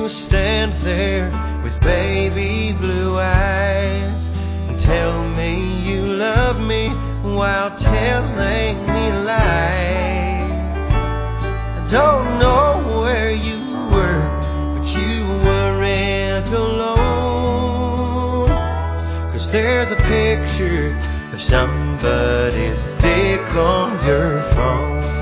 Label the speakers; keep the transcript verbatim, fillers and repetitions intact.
Speaker 1: you stand there with baby blue eyes and tell me you love me while telling me lies. I don't know where you were, but you weren't alone. 'Cause there's a picture of somebody's dick on your phone.